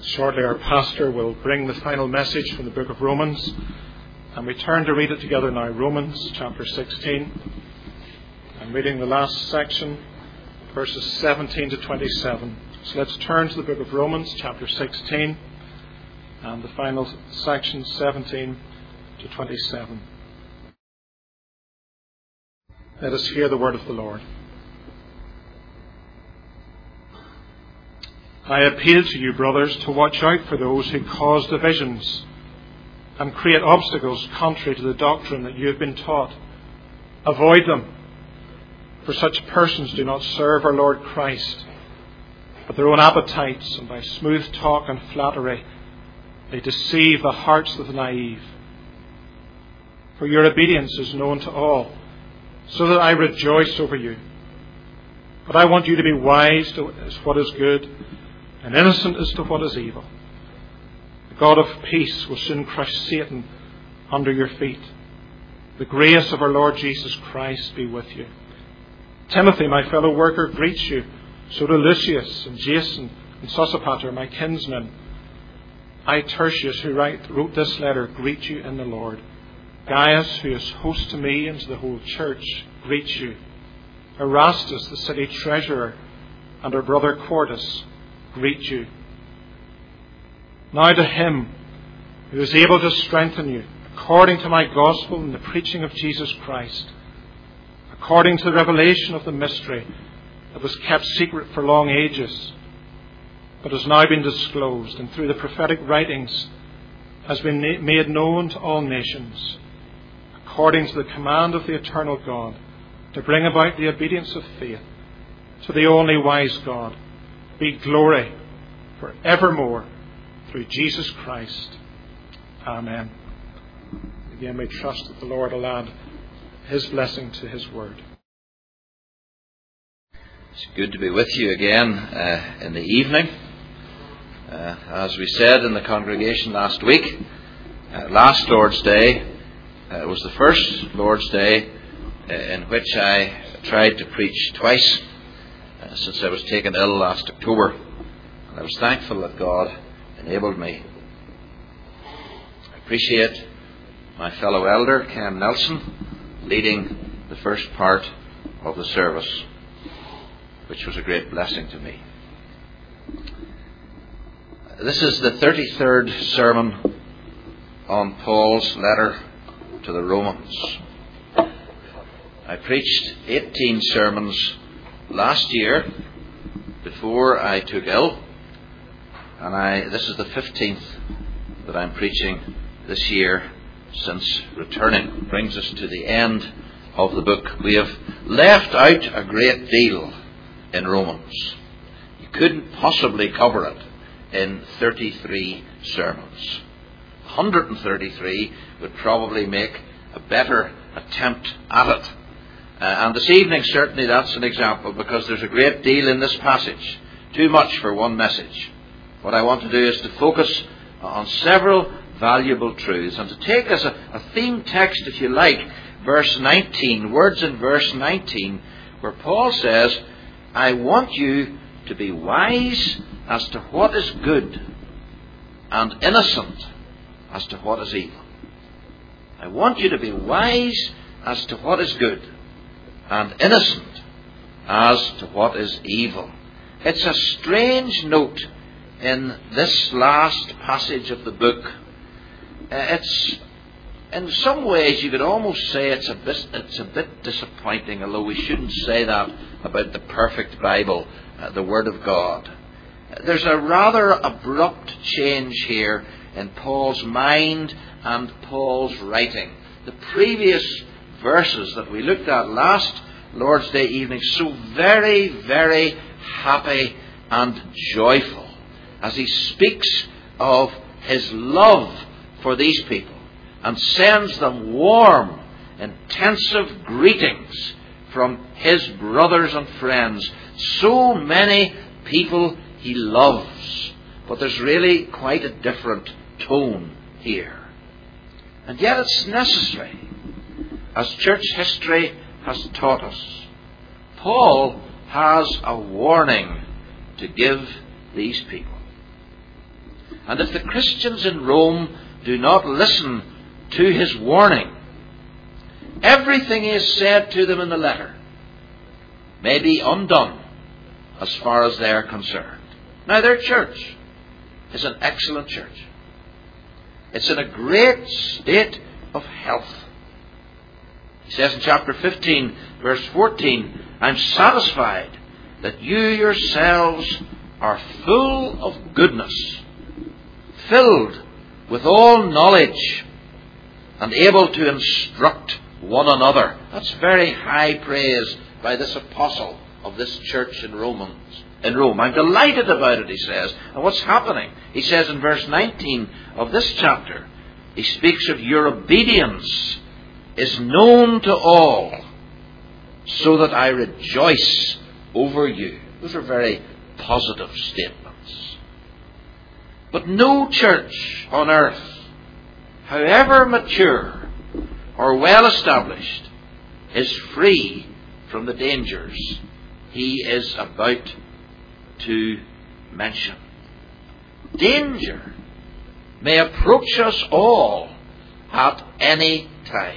Shortly our pastor will bring the final message from the book of Romans, and we turn to read it together now. Romans chapter 16. I'm reading the last section, verses 17 to 27. So let's turn to the book of Romans chapter 16 and the final section, 17 to 27. Let us hear the word of the Lord. I appeal to you, brothers, to watch out for those who cause divisions and create obstacles contrary to the doctrine that you have been taught. Avoid them, for such persons do not serve our Lord Christ, but their own appetites, and by smooth talk and flattery they deceive the hearts of the naive. For your obedience is known to all, so that I rejoice over you. But I want you to be wise to what is good, and innocent as to what is evil. The God of peace will soon crush Satan under your feet. The grace of our Lord Jesus Christ be with you. Timothy, my fellow worker, greets you. So do Lucius and Jason and Sosipater, my kinsmen. I, Tertius, who wrote this letter, greet you in the Lord. Gaius, who is host to me and to the whole church, greets you. Erastus, the city treasurer, and our brother Quartus greet you. Now to him who is able to strengthen you, according to my gospel and the preaching of Jesus Christ, according to the revelation of the mystery that was kept secret for long ages, but has now been disclosed, and through the prophetic writings has been made known to all nations, according to the command of the eternal God, to bring about the obedience of faith to the only wise God, be glory for evermore through Jesus Christ. Amen. Again, we trust that the Lord will add His blessing to His word. It's good to be with you again in the evening. As we said in the congregation last week, last Lord's Day was the first Lord's Day in which I tried to preach twice since I was taken ill last October. And I was thankful that God enabled me. I appreciate my fellow elder, Ken Nelson, leading the first part of the service, which was a great blessing to me. This is the 33rd sermon on Paul's letter to the Romans. I preached 18 sermons last year before I took ill, and this is the 15th that I'm preaching this year since returning. It brings us to the end of the book. We have left out a great deal in Romans. You couldn't possibly cover it in 33 sermons. 133 would probably make a better attempt at it. And this evening, certainly that's an example, because there's a great deal in this passage. Too much for one message. What I want to do is to focus on several valuable truths, and to take as a theme text, if you like, verse 19, words in verse 19, where Paul says, I want you to be wise as to what is good, and innocent as to what is evil. I want you to be wise as to what is good, and innocent as to what is evil. It's a strange note in this last passage of the book. It's, in some ways, you could almost say it's a bit disappointing, although we shouldn't say that about the perfect Bible, the Word of God. There's a rather abrupt change here in Paul's mind and Paul's writing. The previous verses that we looked at last Lord's Day evening, so very, very happy and joyful as he speaks of his love for these people and sends them warm, intensive greetings from his brothers and friends. So many people he loves, but there's really quite a different tone here. And yet it's necessary, as church history has taught us. Paul has a warning to give these people. And if the Christians in Rome do not listen to his warning, everything he has said to them in the letter may be undone as far as they are concerned. Now, their church is an excellent church. It's in a great state of health. He says in chapter 15, verse 14, I'm satisfied that you yourselves are full of goodness, filled with all knowledge, and able to instruct one another. That's very high praise by this apostle of this church in Rome. I'm delighted about it, he says. And what's happening? He says in verse 19 of this chapter, he speaks of your obedience is known to all, so that I rejoice over you. Those are very positive statements. But no church on earth, however mature or well established, is free from the dangers he is about to mention. Danger may approach us all at any time.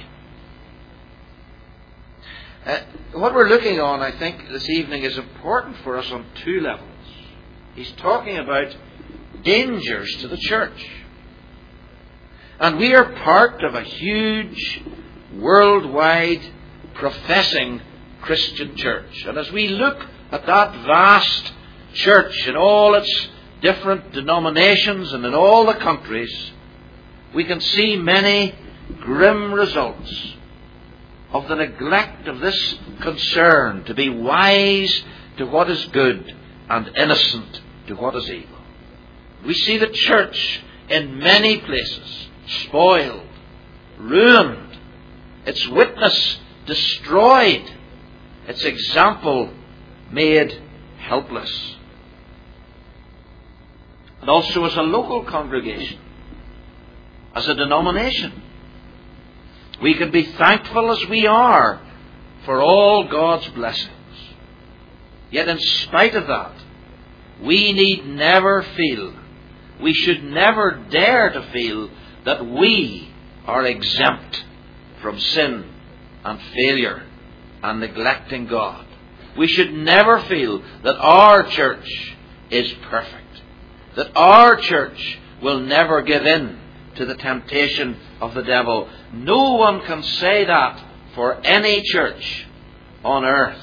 What we're looking on, I think, this evening is important for us on two levels. He's talking about dangers to the church. And we are part of a huge, worldwide, professing Christian church. And as we look at that vast church in all its different denominations and in all the countries, we can see many grim results of the neglect of this concern to be wise to what is good and innocent to what is evil. We see the church in many places spoiled, ruined, its witness destroyed, its example made helpless. And also as a local congregation, as a denomination, we can be thankful as we are for all God's blessings. Yet in spite of that, we need never feel, we should never dare to feel that we are exempt from sin and failure and neglecting God. We should never feel that our church is perfect, that our church will never give in to the temptation of the devil. No one can say that for any church on earth.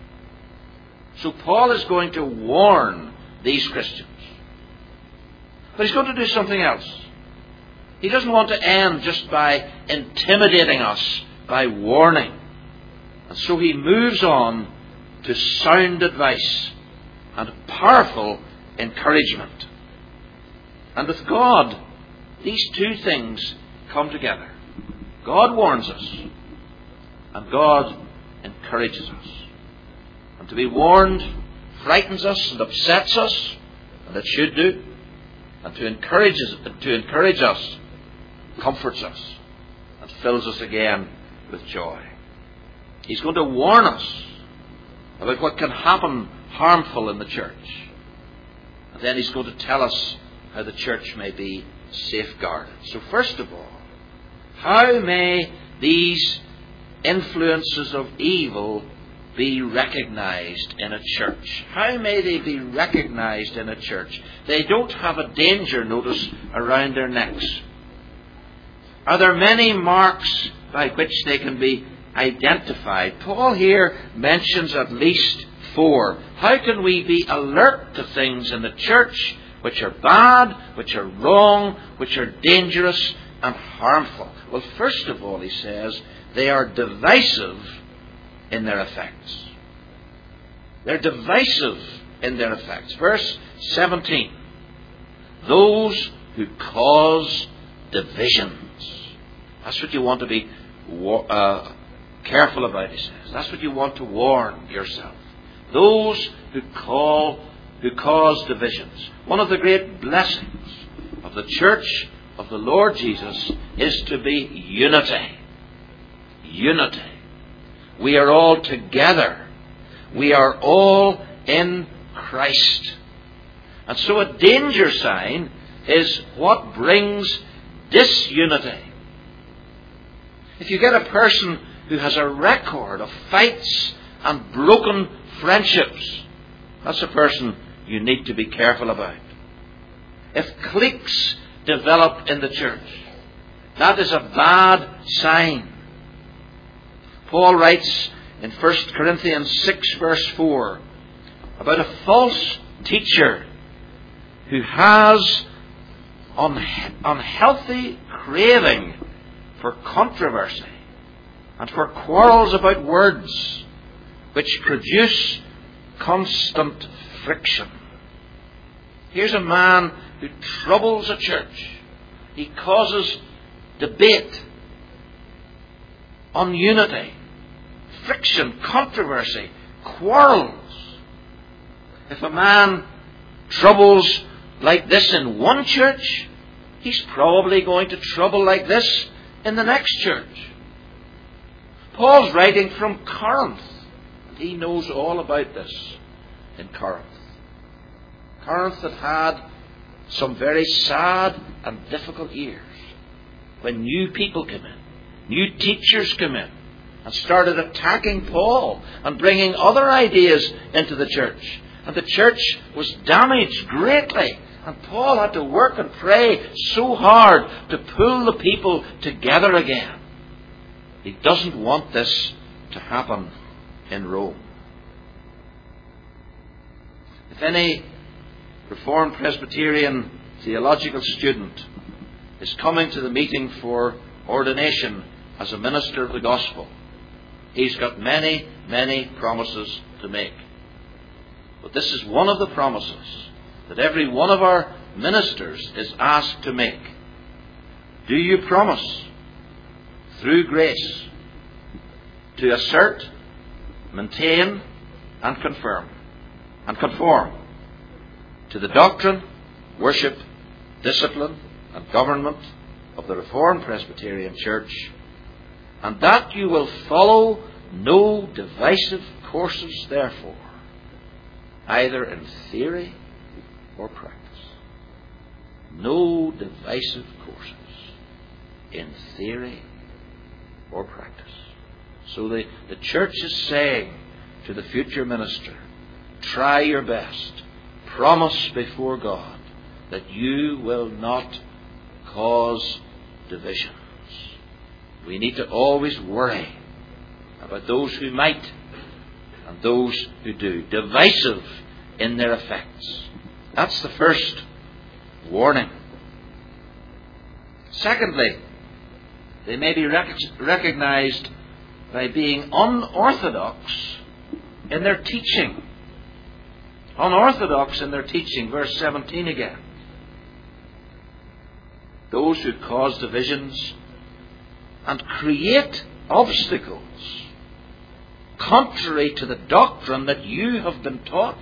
So Paul is going to warn these Christians. But he's going to do something else. He doesn't want to end just by intimidating us, by warning. And so he moves on to sound advice and powerful encouragement. And with God, these two things come together. God warns us, and God encourages us. And to be warned frightens us and upsets us, and it should do. And to encourage us comforts us and fills us again with joy. He's going to warn us about what can happen harmful in the church. And then he's going to tell us how the church may be safeguarded. So first of all, how may these influences of evil be recognized in a church? How may they be recognized in a church? They don't have a danger notice around their necks. Are there many marks by which they can be identified? Paul here mentions at least 4. How can we be alert to things in the church which are bad, which are wrong, which are dangerous and harmful? Well, first of all, he says, they are divisive in their effects. They're divisive in their effects. Verse 17. Those who cause divisions. That's what you want to be careful about, he says. That's what you want to warn yourself. Those who cause divisions. One of the great blessings of the church of the Lord Jesus is to be unity. Unity. We are all together. We are all in Christ. And so a danger sign is what brings disunity. If you get a person who has a record of fights and broken friendships, that's a person you need to be careful about. If cliques develop in the church, that is a bad sign. Paul writes in 1 Corinthians 6 verse 4 about a false teacher who has unhealthy craving for controversy and for quarrels about words, which produce constant friction. Here's a man who troubles a church. He causes debate, ununity, friction, controversy, quarrels. If a man troubles like this in one church, he's probably going to trouble like this in the next church. Paul's writing from Corinth. He knows all about this in Corinth. Corinth had had some very sad and difficult years when new people came in, new teachers came in and started attacking Paul and bringing other ideas into the church. And the church was damaged greatly. And Paul had to work and pray so hard to pull the people together again. He doesn't want this to happen in Rome. If any Reformed Presbyterian theological student is coming to the meeting for ordination as a minister of the gospel, he's got many, many promises to make. But this is one of the promises that every one of our ministers is asked to make. Do you promise, through grace, to assert, maintain, and conform to the doctrine, worship, discipline, and government of the Reformed Presbyterian Church, and that you will follow no divisive courses therefore, either in theory or practice. No divisive courses in theory or practice. So the church is saying to the future minister, try your best, promise before God that you will not cause divisions. We need to always worry about those who might and those who do. Divisive in their effects. That's the first warning. Secondly, they may be recognized by being unorthodox in their teaching. Unorthodox in their teaching. Verse 17 again. Those who cause divisions and create obstacles contrary to the doctrine that you have been taught.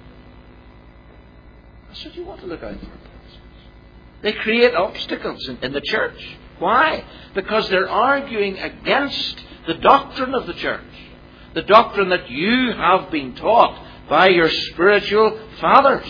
That's what you want to look out for. They create obstacles in the church. Why? Because they're arguing against the doctrine of the church. The doctrine that you have been taught by your spiritual fathers.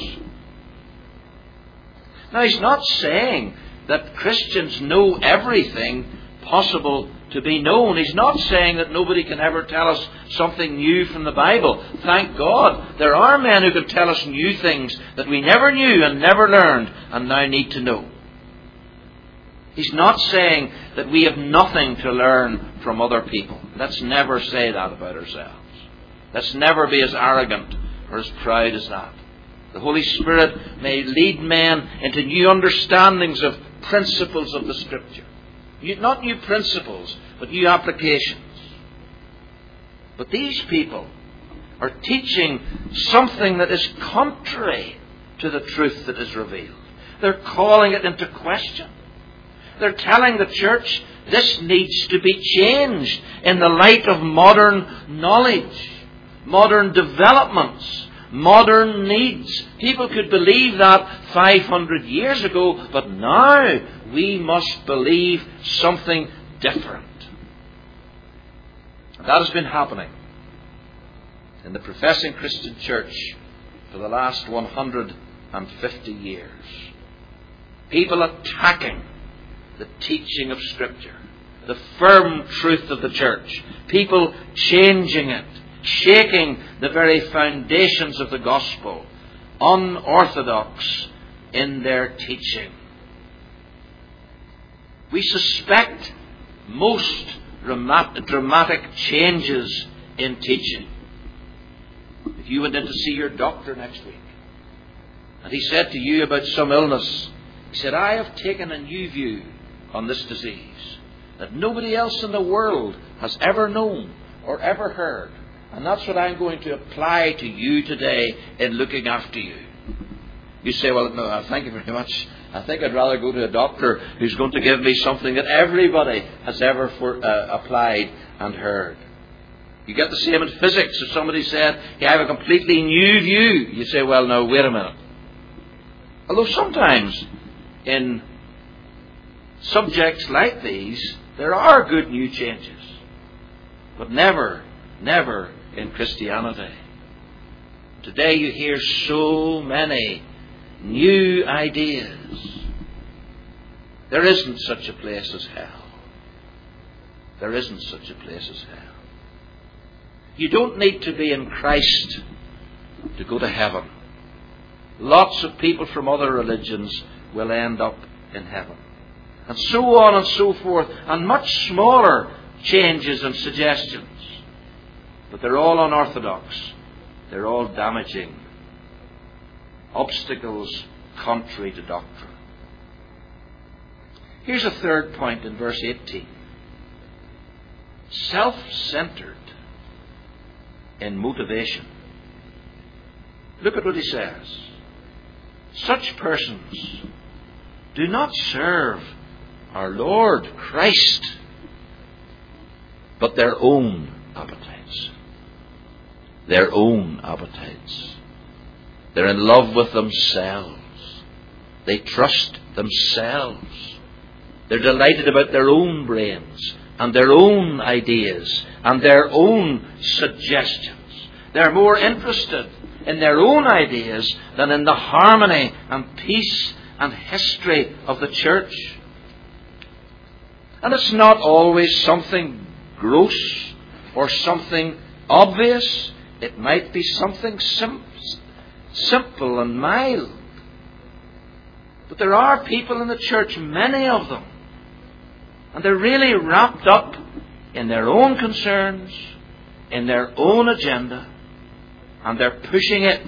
Now, he's not saying that Christians know everything possible to be known. He's not saying that nobody can ever tell us something new from the Bible. Thank God, there are men who can tell us new things that we never knew and never learned and now need to know. He's not saying that we have nothing to learn from other people. Let's never say that about ourselves. Let's never be as arrogant or as proud as that. The Holy Spirit may lead men into new understandings of principles of the Scripture. Not new principles, but new applications. But these people are teaching something that is contrary to the truth that is revealed. They're calling it into question. They're telling the church this needs to be changed in the light of modern knowledge, modern developments, modern needs. People could believe that 500 years ago, but now we must believe something different. And that has been happening in the professing Christian church for the last 150 years. People attacking the teaching of Scripture, the firm truth of the church. People changing it, shaking the very foundations of the gospel, unorthodox in their teaching. We suspect most dramatic changes in teaching. If you went in to see your doctor next week, and he said to you about some illness, he said, I have taken a new view on this disease that nobody else in the world has ever known or ever heard. And that's what I'm going to apply to you today in looking after you. You say, well, no, thank you very much. I think I'd rather go to a doctor who's going to give me something that everybody has ever applied and heard. You get the same in physics. If somebody said, I have a completely new view, you say, well, no, wait a minute. Although sometimes in subjects like these, there are good new changes. But never, never in Christianity. Today you hear so many new ideas. There isn't such a place as hell. There isn't such a place as hell. You don't need to be in Christ to go to heaven. Lots of people from other religions will end up in heaven. And so on and so forth. And much smaller changes and suggestions. But they're all unorthodox. They're all damaging. Obstacles contrary to doctrine. Here's a third point in verse 18. Self-centered in motivation. Look at what he says. Such persons do not serve our Lord Christ, but their own appetites. Their own appetites. They're in love with themselves. They trust themselves. They're delighted about their own brains and their own ideas and their own suggestions. They're more interested in their own ideas than in the harmony and peace and history of the church. And it's not always something gross or something obvious. It might be something simple and mild. But there are people in the church, many of them, and they're really wrapped up in their own concerns, in their own agenda, and they're pushing it,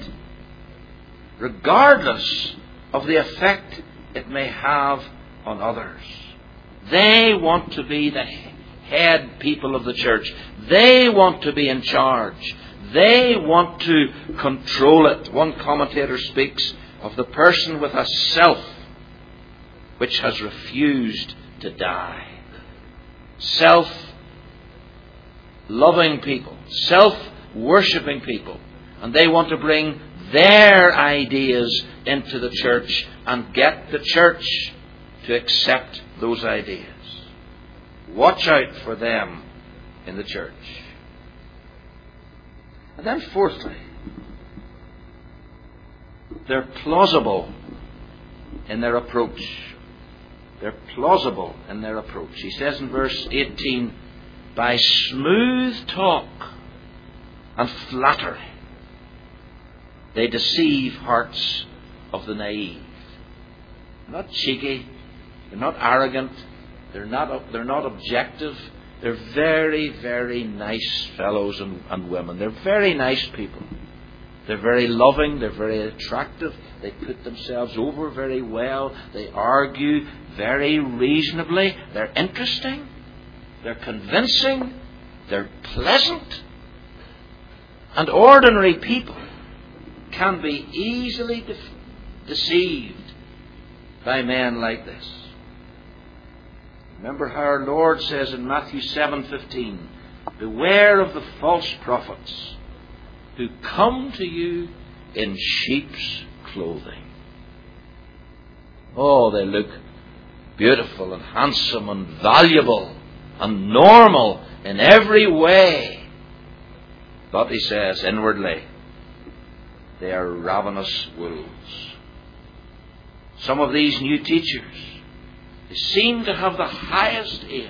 regardless of the effect it may have on others. They want to be the head people of the church. They want to be in charge. They want to control it. One commentator speaks of the person with a self which has refused to die. Self-loving people, self-worshipping people. And they want to bring their ideas into the church and get the church to accept those ideas. Watch out for them in the church. And then fourthly, they're plausible in their approach. They're plausible in their approach. He says in verse 18, by smooth talk and flattery, they deceive hearts of the naive. They're not cheeky. They're not arrogant. They're not objective. They're very, very nice fellows and women. They're very nice people. They're very loving. They're very attractive. They put themselves over very well. They argue very reasonably. They're interesting. They're convincing. They're pleasant. And ordinary people can be easily deceived by men like this. Remember how our Lord says in Matthew 7:15, beware of the false prophets who come to you in sheep's clothing. Oh, they look beautiful and handsome and valuable and normal in every way. But he says inwardly, they are ravenous wolves. Some of these new teachers, they seem to have the highest aim.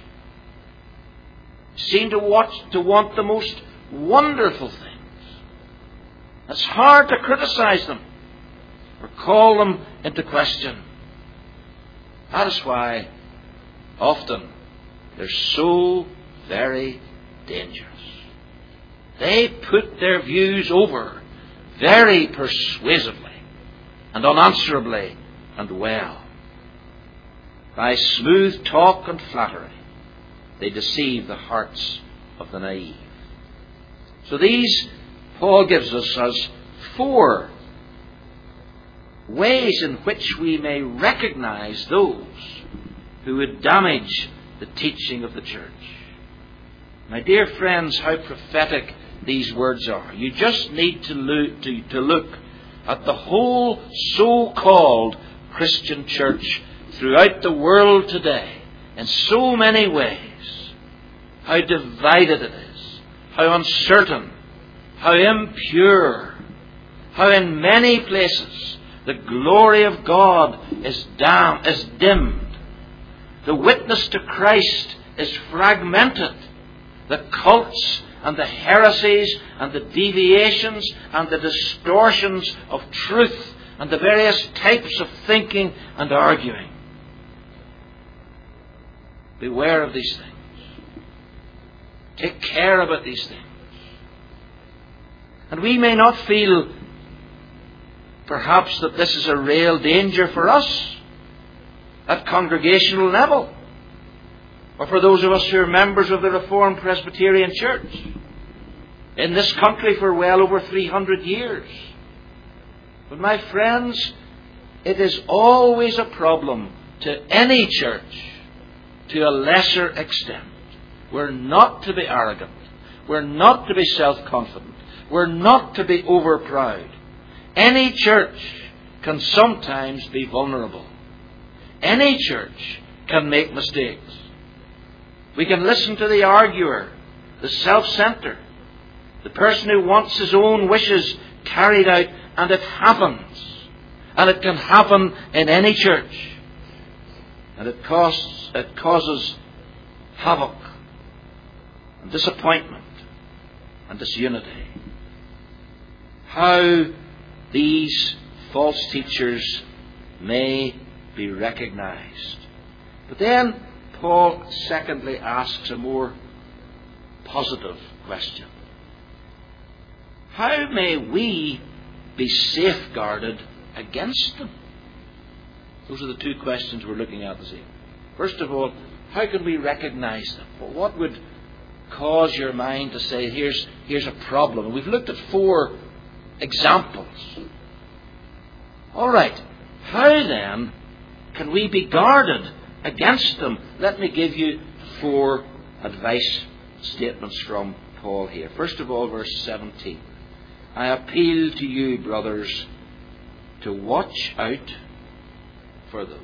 They seem to want the most wonderful things. It's hard to criticize them or call them into question. That is why often they're so very dangerous. They put their views over very persuasively and unanswerably and well. By smooth talk and flattery, they deceive the hearts of the naive. So these, Paul gives us as 4 ways in which we may recognize those who would damage the teaching of the church. My dear friends, how prophetic these words are. You just need to look at the whole so-called Christian church throughout the world today in so many ways. How divided it is, how uncertain, how impure, how in many places the glory of God is dimmed. The witness to Christ is fragmented. The cults and the heresies and the deviations and the distortions of truth and the various types of thinking and arguing. Beware of these things. Take care about these things. And we may not feel perhaps that this is a real danger for us at congregational level, or for those of us who are members of the Reformed Presbyterian Church in this country for well over 300 years. But my friends, it is always a problem to any church to a lesser extent. We're not to be arrogant. We're not to be self-confident. We're not to be overproud. Any church can sometimes be vulnerable. Any church can make mistakes. We can listen to the arguer, the self-centered, the person who wants his own wishes carried out, and it happens. And it can happen in any church. And it causes havoc and disappointment and disunity. How these false teachers may be recognized. But then Paul secondly asks a more positive question. How may we be safeguarded against them? Those are the 2 questions we're looking at this evening. First of all, how can we recognize them? Well, what would cause your mind to say, here's a problem? And we've looked at 4 examples. All right, how then can we be guarded against them? Let me give you 4 advice statements from Paul here. First of all, verse 17. I appeal to you, brothers, to watch out for those.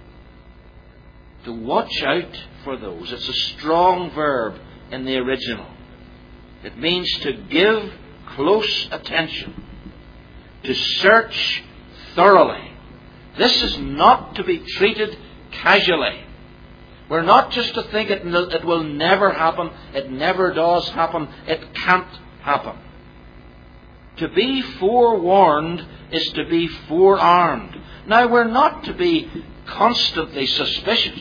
To watch out for those. It's a strong verb in the original. It means to give close attention, to search thoroughly. This is not to be treated casually. We're not just to think it will never happen, it never does happen, it can't happen. To be forewarned is to be forearmed. Now, we're not to be constantly suspicious.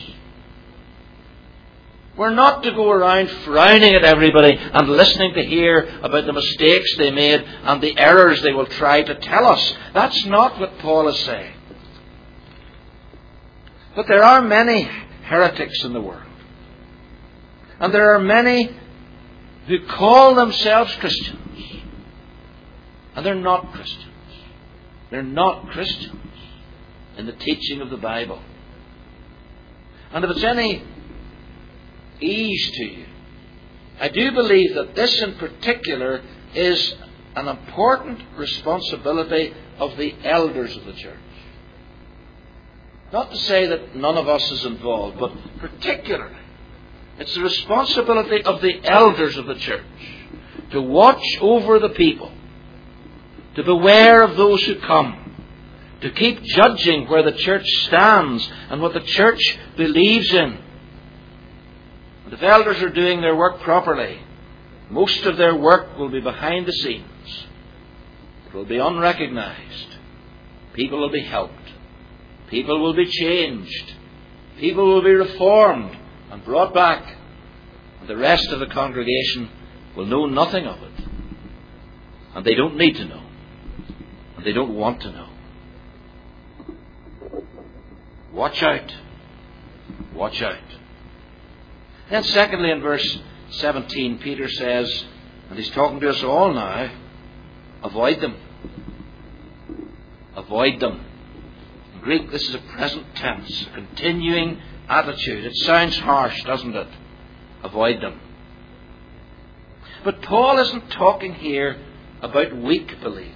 We're not to go around frowning at everybody and listening to hear about the mistakes they made and the errors they will try to tell us. That's not what Paul is saying. But there are many heretics in the world. And there are many who call themselves Christians. And they're not Christians. They're not Christians in the teaching of the Bible. And if it's any ease to you, I do believe that this in particular is an important responsibility of the elders of the church. Not to say that none of us is involved, but particularly it's the responsibility of the elders of the church to watch over the people, to beware of those who come, to keep judging where the church stands and what the church believes in. And if elders are doing their work properly, most of their work will be behind the scenes. It will be unrecognized. People will be helped. People will be changed. People will be reformed and brought back. And the rest of the congregation will know nothing of it. And they don't need to know. And they don't want to know. Watch out. Watch out. Then secondly, in verse 17, Peter says, and he's talking to us all now, avoid them. Avoid them. In Greek, this is a present tense, a continuing attitude. It sounds harsh, doesn't it? Avoid them. But Paul isn't talking here about weak believers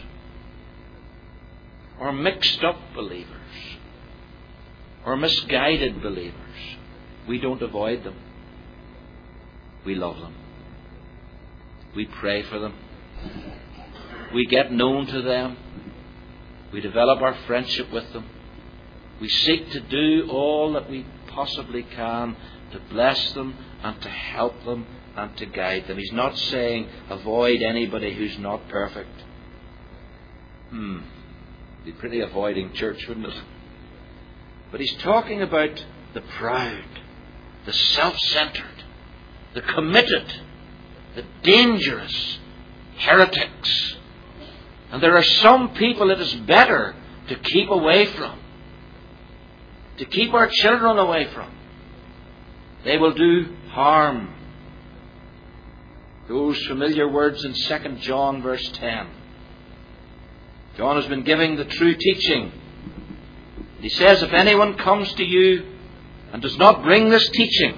or mixed up believers or misguided believers. We don't avoid them. We love them. We pray for them. We get known to them. We develop our friendship with them. We seek to do all that we possibly can to bless them and to help them and to guide them. He's not saying avoid anybody who's not perfect. It'd be pretty avoiding church, wouldn't it? But he's talking about the proud, the self-centered, the committed, the dangerous heretics. And there are some people it is better to keep away from, to keep our children away from. They will do harm. Those familiar words in 2 John verse 10. John has been giving the true teaching. He says, if anyone comes to you and does not bring this teaching,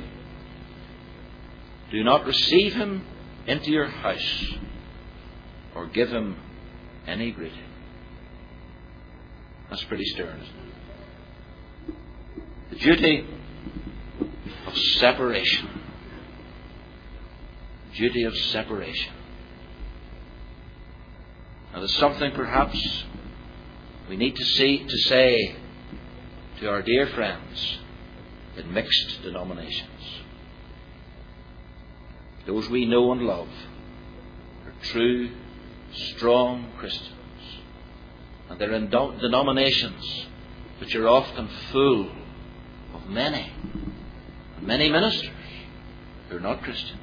do not receive him into your house or give him any greeting. That's pretty stern, isn't it? The duty of separation. Duty of separation. Now there's something perhaps we need to say to our dear friends in mixed denominations. Those we know and love are true, strong Christians. And they're in denominations which are often full of many ministers who are not Christians.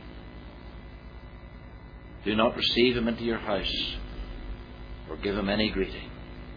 Do not receive him into your house or give him any greeting.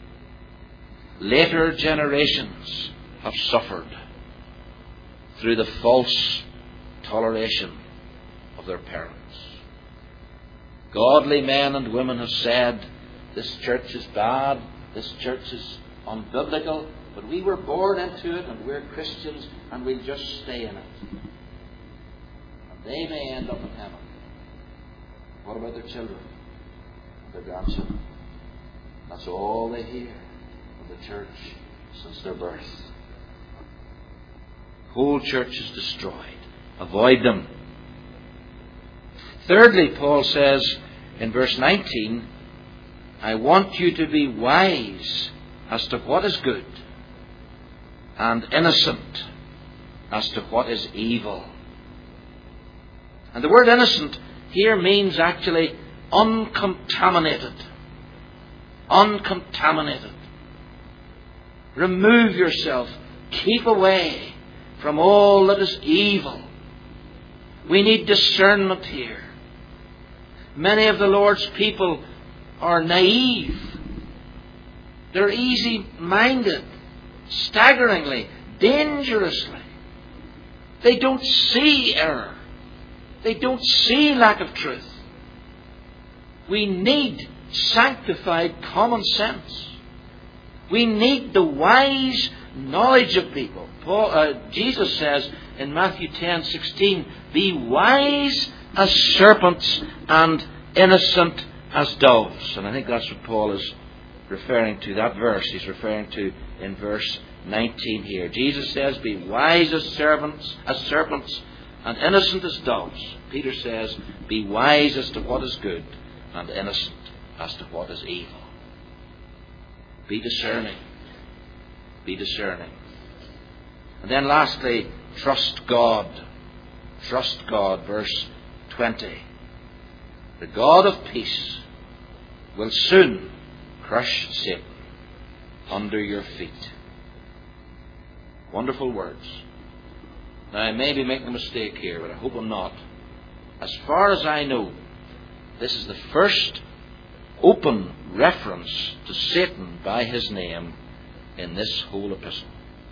Later generations have suffered through the false toleration of their parents. Godly men and women have said, this church is bad, this church is unbiblical, but we were born into it and we're Christians and we'll just stay in it. And they may end up in heaven. What about their children? Their grandchildren? That's all they hear of the church since their birth. Whole church is destroyed. Avoid them. Thirdly, Paul says in verse 19, I want you to be wise as to what is good and innocent as to what is evil. And the word innocent here means actually uncontaminated. Uncontaminated. Remove yourself. Keep away from all that is evil. We need discernment here. Many of the Lord's people are naive. They're easy-minded, staggeringly, dangerously. They don't see error. They don't see lack of truth. We need sanctified common sense. We need the wise knowledge of people. Jesus says in Matthew 10:16, be wise as serpents and innocent as doves. And I think that's what Paul is referring to, that verse he's referring to in verse 19 here. Jesus says, be wise as serpents and innocent as doves. Peter says, be wise as to what is good and innocent as to what is evil. Be discerning. Be discerning. And then lastly, trust God. Trust God. Verse 20. The God of peace will soon crush Satan under your feet. Wonderful words. Now, I may be making a mistake here, but I hope I'm not. As far as I know, this is the first open reference to Satan by his name in this whole epistle.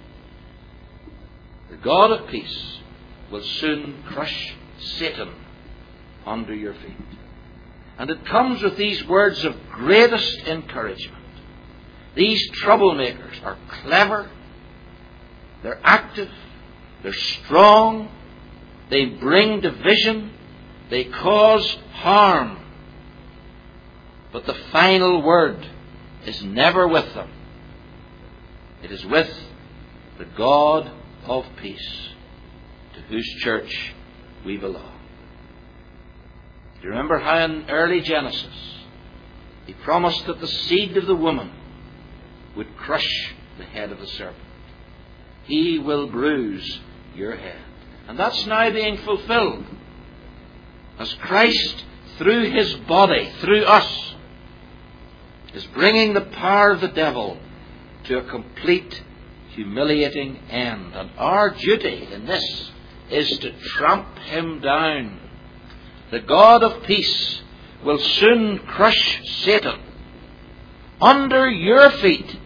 The God of peace will soon crush Satan under your feet. And it comes with these words of greatest encouragement. These troublemakers are clever, they're active, they're strong, they bring division, they cause harm. But the final word is never with them. It is with the God of peace, to whose church we belong. Do you remember how in early Genesis he promised that the seed of the woman would crush the head of the serpent? He will bruise your head. And that's now being fulfilled as Christ, through his body, through us, is bringing the power of the devil to a complete, humiliating end. And our duty in this is to tramp him down. The God of peace will soon crush Satan under your feet. Isn't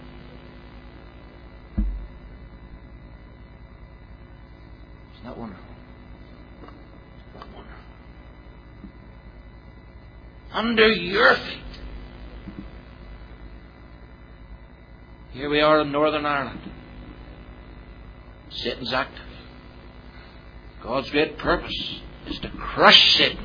that wonderful? Isn't that wonderful? Under your feet. Here we are in Northern Ireland. Satan's active. God's great purpose is to crush Satan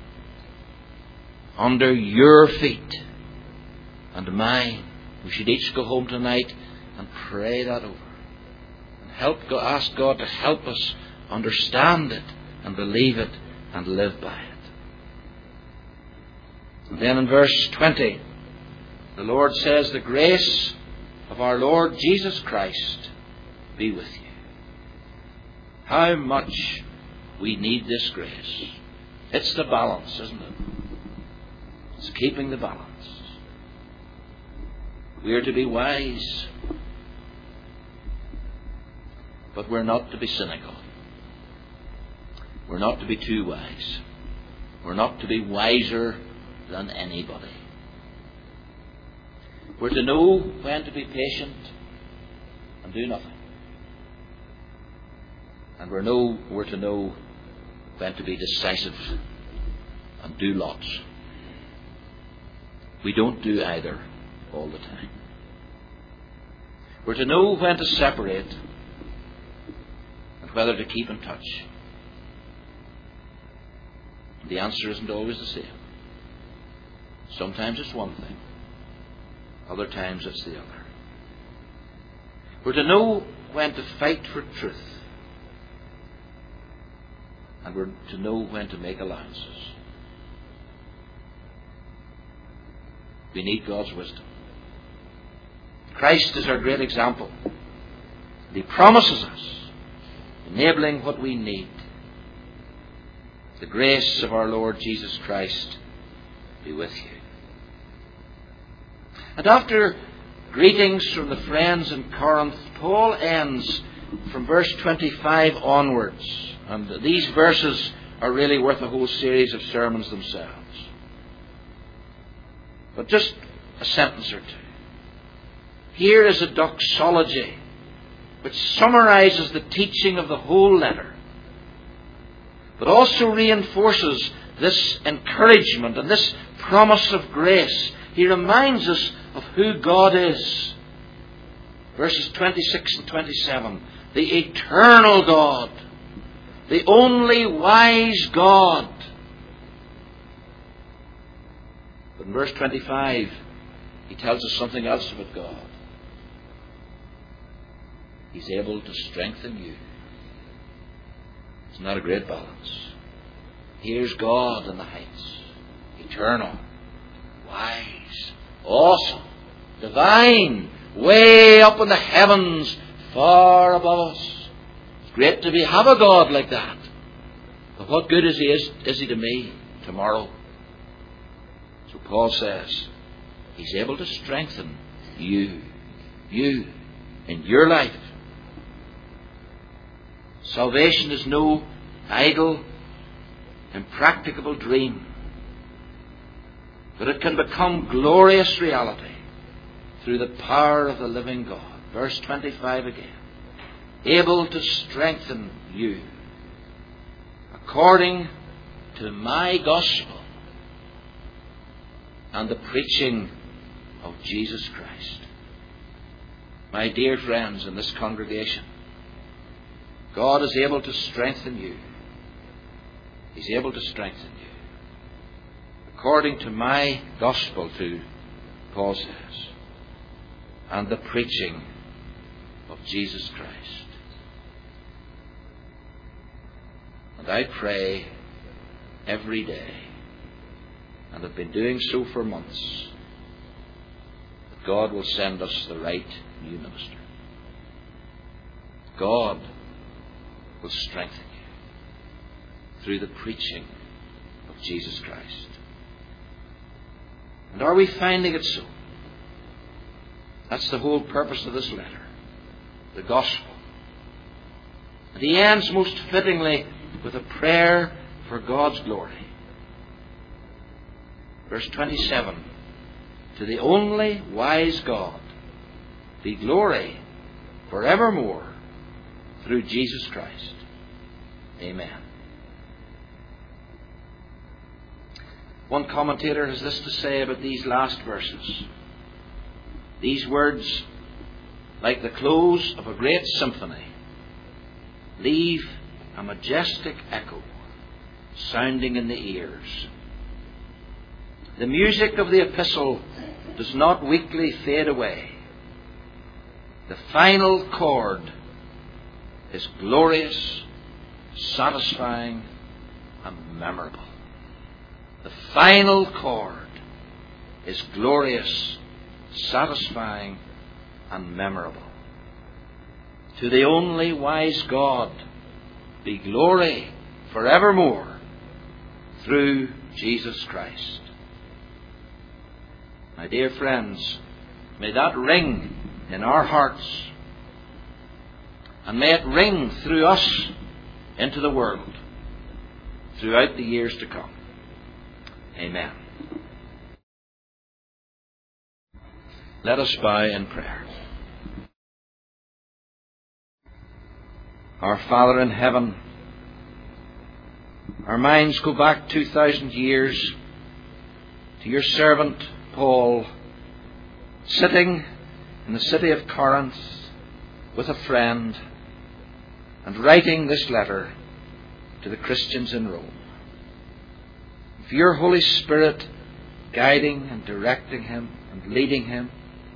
under your feet and mine. We should each go home tonight and pray that over. And ask God to help us understand it and believe it and live by it. And then in verse 20, the Lord says, the grace of our Lord Jesus Christ be with you. How much we need this grace. It's the balance, isn't it? It's keeping the balance. We are to be wise, but we're not to be cynical. We're not to be too wise. We're not to be wiser than anybody. We're to know when to be patient and do nothing. And we're to know when to be decisive and do lots. We don't do either all the time. We're to know when to separate and whether to keep in touch. The answer isn't always the same. Sometimes it's one thing. Other times it's the other. We're to know when to fight for truth. And we're to know when to make allowances. We need God's wisdom. Christ is our great example. He promises us, enabling what we need. The grace of our Lord Jesus Christ be with you. And after greetings from the friends in Corinth, Paul ends from verse 25 onwards. And these verses are really worth a whole series of sermons themselves. But just a sentence or two. Here is a doxology which summarizes the teaching of the whole letter, but also reinforces this encouragement and this promise of grace. He reminds us of who God is. Verses 26 and 27. The eternal God. The only wise God. But in verse 25, he tells us something else about God. He's able to strengthen you. It's not a great balance. Here's God in the heights. Eternal. Wise. Awesome. divine, way up in the heavens, far above us. It's great to have a God like that. But what good is he to me tomorrow? So Paul says, he's able to strengthen you in your life. Salvation is no idle, impracticable dream, but it can become glorious reality through the power of the living God. Verse 25 again. Able to strengthen you according to my gospel and the preaching of Jesus Christ. My dear friends in this congregation, God is able to strengthen you. He's able to strengthen you according to my gospel too, Paul says, and the preaching of Jesus Christ. And I pray every day, and have been doing so for months, that God will send us the right new minister. God will strengthen you through the preaching of Jesus Christ. And are we finding it so? That's the whole purpose of this letter, the gospel. And he ends most fittingly with a prayer for God's glory. Verse 27, to the only wise God be glory forevermore through Jesus Christ. Amen. One commentator has this to say about these last verses. These words, like the close of a great symphony, leave a majestic echo sounding in the ears. The music of the epistle does not weakly fade away. The final chord is glorious, satisfying, and memorable. The final chord is glorious, satisfying, and memorable. To the only wise God be glory forevermore through Jesus Christ. My dear friends, may that ring in our hearts, and may it ring through us into the world throughout the years to come. Amen. Let us bow in prayer. Our Father in heaven, our minds go back 2,000 years to your servant Paul, sitting in the city of Corinth with a friend and writing this letter to the Christians in Rome. With your Holy Spirit guiding and directing him and leading him,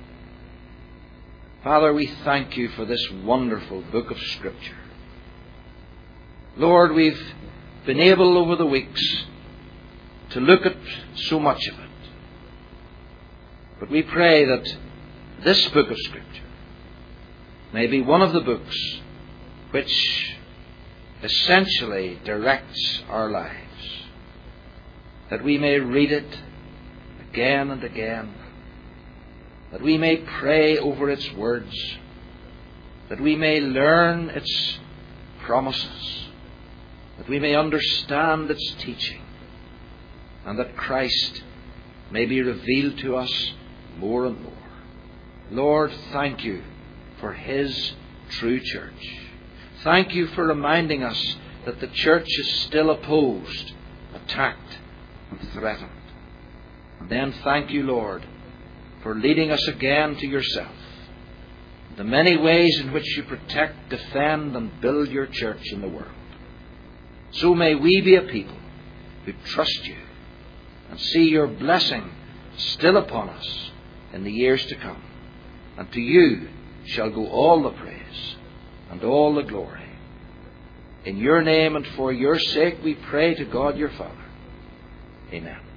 Father, we thank you for this wonderful book of Scripture. Lord, we've been able over the weeks to look at so much of it. But we pray that this book of Scripture may be one of the books which essentially directs our lives. That we may read it again and again. That we may pray over its words. That we may learn its promises. That we may understand its teaching. And that Christ may be revealed to us more and more. Lord, thank you for His true church. Thank you for reminding us that the church is still opposed, attacked, and threatened. And then thank you, Lord, for leading us again to yourself. The many ways in which you protect, defend, and build your church in the world. So may we be a people who trust you and see your blessing still upon us in the years to come. And to you shall go all the praise and all the glory. In your name and for your sake we pray to God your Father. Amen.